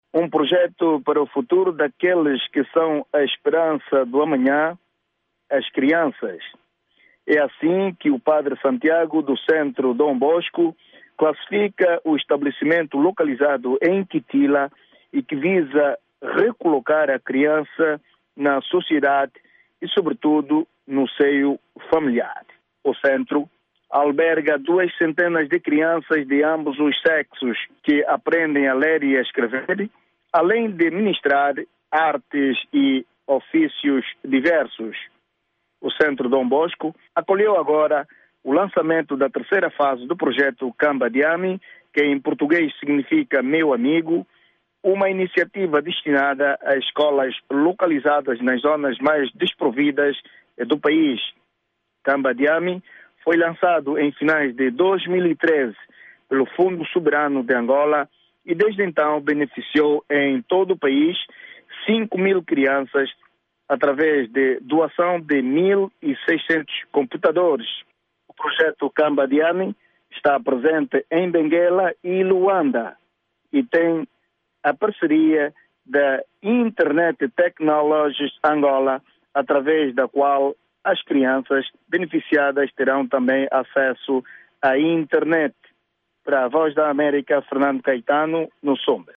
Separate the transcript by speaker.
Speaker 1: Um projeto para o futuro daqueles que são a esperança do amanhã, as crianças. É assim que o Padre Santiago, do Centro Dom Bosco, classifica o estabelecimento localizado em Quitila e que visa recolocar a criança na sociedade e, sobretudo, no seio familiar. O centro alberga 200 de crianças de ambos os sexos que aprendem a ler e a escrever, além de ministrar artes e ofícios diversos. O Centro Dom Bosco acolheu agora o lançamento da terceira fase do projeto Camba Diami, que em português significa Meu Amigo, uma iniciativa destinada a escolas localizadas nas zonas mais desprovidas do país. Camba Diami foi lançado em finais de 2013 pelo Fundo Soberano de Angola e desde então beneficiou em todo o país 5.000 crianças através de doação de 1.600 computadores. O projeto Camba Diami está presente em Benguela e Luanda e tem a parceria da Internet Technologies Angola, através da qual as crianças beneficiadas terão também acesso à internet. Para a Voz da América, Fernando Caetano, no Sombre.